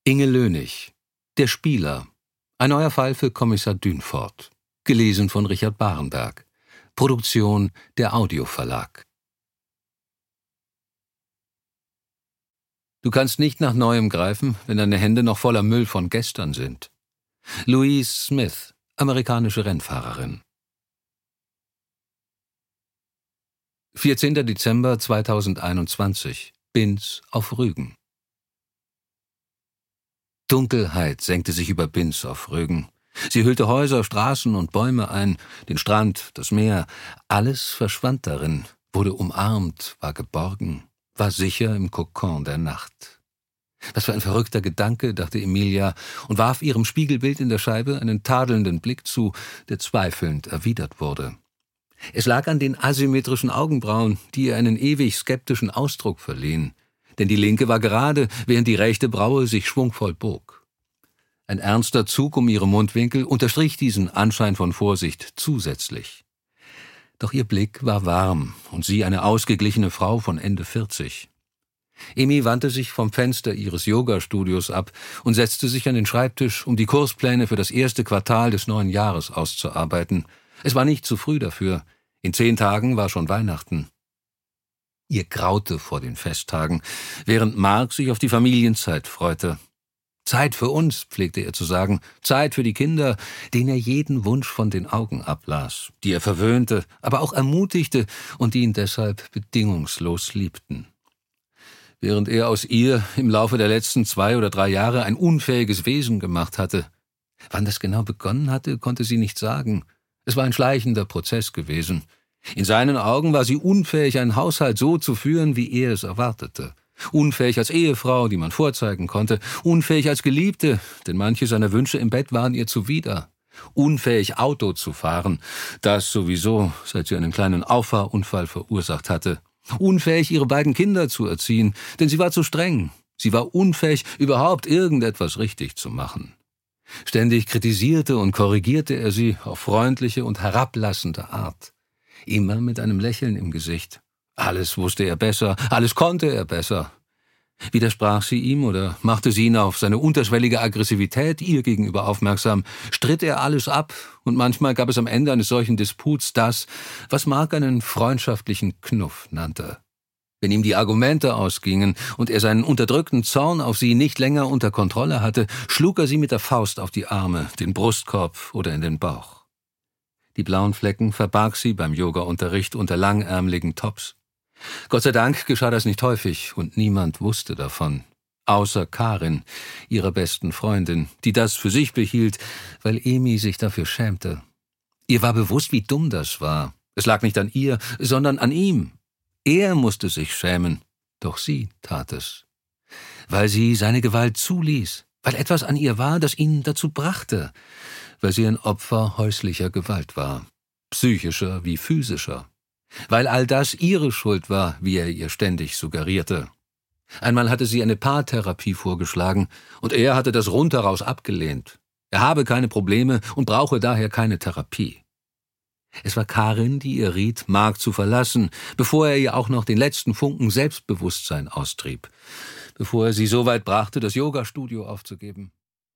Inge Lönig, Der Spieler. Ein neuer Fall für Kommissar Dünfort. Gelesen von Richard Barenberg. Produktion der Audioverlag. Du kannst nicht nach Neuem greifen, wenn deine Hände noch voller Müll von gestern sind. Louise Smith, amerikanische Rennfahrerin. 14. Dezember 2021. Binz auf Rügen. Dunkelheit senkte sich über Binz auf Rügen. Sie hüllte Häuser, Straßen und Bäume ein, den Strand, das Meer. Alles verschwand darin, wurde umarmt, war geborgen, war sicher im Kokon der Nacht. Was für ein verrückter Gedanke, dachte Emilia und warf ihrem Spiegelbild in der Scheibe einen tadelnden Blick zu, der zweifelnd erwidert wurde. Es lag an den asymmetrischen Augenbrauen, die ihr einen ewig skeptischen Ausdruck verliehen. Denn die linke war gerade, während die rechte Braue sich schwungvoll bog. Ein ernster Zug um ihre Mundwinkel unterstrich diesen Anschein von Vorsicht zusätzlich. Doch ihr Blick war warm und sie eine ausgeglichene Frau von Ende 40. Emi wandte sich vom Fenster ihres Yoga-Studios ab und setzte sich an den Schreibtisch, um die Kurspläne für das erste Quartal des neuen Jahres auszuarbeiten. Es war nicht zu früh dafür. In 10 Tagen war schon Weihnachten. Ihr graute vor den Festtagen, während Mark sich auf die Familienzeit freute. Zeit für uns, pflegte er zu sagen, Zeit für die Kinder, denen er jeden Wunsch von den Augen ablas, die er verwöhnte, aber auch ermutigte und die ihn deshalb bedingungslos liebten. Während er aus ihr im Laufe der letzten 2 oder 3 Jahre ein unfähiges Wesen gemacht hatte. Wann das genau begonnen hatte, konnte sie nicht sagen. Es war ein schleichender Prozess gewesen. In seinen Augen war sie unfähig, einen Haushalt so zu führen, wie er es erwartete. Unfähig als Ehefrau, die man vorzeigen konnte. Unfähig als Geliebte, denn manche seiner Wünsche im Bett waren ihr zuwider. Unfähig, Auto zu fahren, das sowieso, seit sie einen kleinen Auffahrunfall verursacht hatte. Unfähig, ihre beiden Kinder zu erziehen, denn sie war zu streng. Sie war unfähig, überhaupt irgendetwas richtig zu machen. Ständig kritisierte und korrigierte er sie auf freundliche und herablassende Art. Immer mit einem Lächeln im Gesicht. Alles wusste er besser, alles konnte er besser. Widersprach sie ihm oder machte sie ihn auf seine unterschwellige Aggressivität ihr gegenüber aufmerksam, stritt er alles ab und manchmal gab es am Ende eines solchen Disputs das, was Mark einen freundschaftlichen Knuff nannte. Wenn ihm die Argumente ausgingen und er seinen unterdrückten Zorn auf sie nicht länger unter Kontrolle hatte, schlug er sie mit der Faust auf die Arme, den Brustkorb oder in den Bauch. Die blauen Flecken verbarg sie beim Yoga-Unterricht unter langärmeligen Tops. Gott sei Dank geschah das nicht häufig und niemand wusste davon. Außer Karin, ihrer besten Freundin, die das für sich behielt, weil Emi sich dafür schämte. Ihr war bewusst, wie dumm das war. Es lag nicht an ihr, sondern an ihm. Er musste sich schämen, doch sie tat es. Weil sie seine Gewalt zuließ, weil etwas an ihr war, das ihn dazu brachte, weil sie ein Opfer häuslicher Gewalt war, psychischer wie physischer, weil all das ihre Schuld war, wie er ihr ständig suggerierte. Einmal hatte sie eine Paartherapie vorgeschlagen und er hatte das rundheraus abgelehnt. Er habe keine Probleme und brauche daher keine Therapie. Es war Karin, die ihr riet, Mark zu verlassen, bevor er ihr auch noch den letzten Funken Selbstbewusstsein austrieb, bevor er sie so weit brachte, das Yogastudio aufzugeben.